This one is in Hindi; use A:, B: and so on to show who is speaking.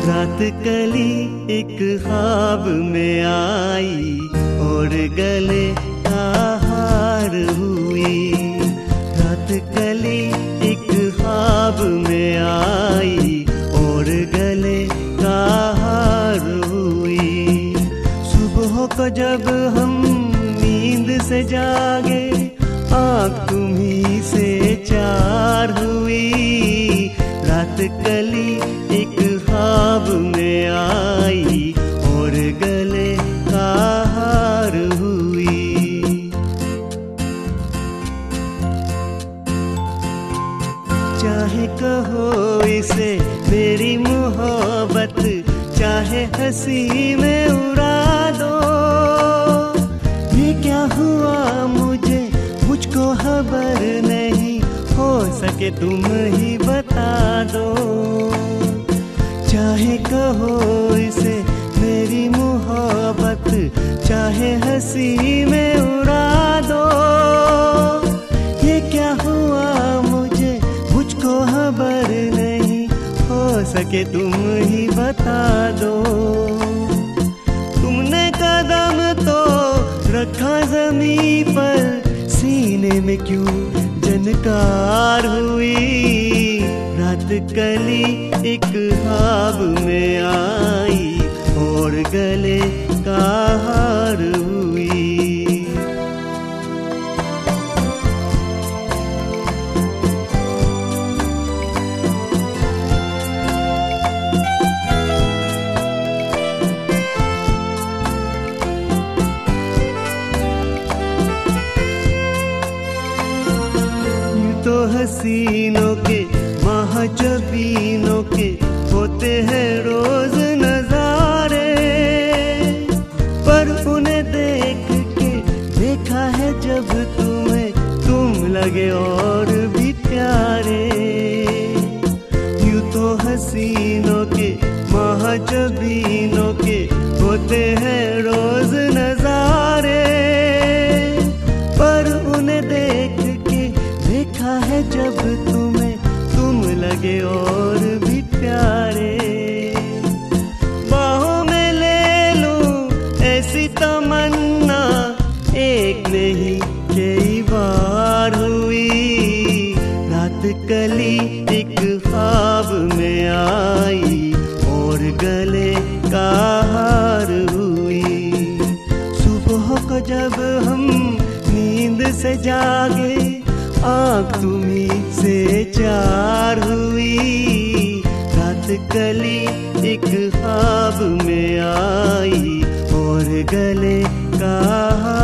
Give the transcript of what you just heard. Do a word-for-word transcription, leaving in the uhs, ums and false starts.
A: रात कली एक ख्वाब में आई और गले का हार हुई। रात कली एक ख्वाब में आई और गले का हार हुई। सुबह को जब हम नींद से जागे आँख तुम्ही से चार हुई। रात कली एक ख्वाब में आई और गले का हार हुई। चाहे कहो इसे मेरी मोहब्बत, चाहे हंसी में उड़ा दो। ये क्या हुआ मुझे मुझको खबर नहीं, हो सके तुम ही बता दो। चाहे कहो इसे मेरी मोहब्बत, चाहे हंसी में उड़ा दो। ये क्या हुआ मुझे मुझको खबर नहीं, हो सके तुम ही बता दो। तुमने कदम तो रखा ज़मीं पर, सीने में क्यों जनकार हुई। रात कली एक ख्वाब में आई और गले का हार हुई। तो हसीनों के महाजबीनों के होते हैं रोज नजारे, पर उन्हें देख के देखा है जब तुम्हें, तुम लगे और भी प्यारे। यूं तो हसीनों के महाजबीनों के होते हैं रोज नजारे, पर उन्हें देख देखा है जब तुम्हें, तुम लगे और भी प्यारे। बाहों में ले लूं ऐसी तमन्ना, एक नहीं कई बार हुई। रात कली एक ख्वाब में आई और गले का हार हुई। सुबह को जब हम नींद से जागे आँख तुम्ही से चार हुई। रात कली एक ख्वाब में आई और गले का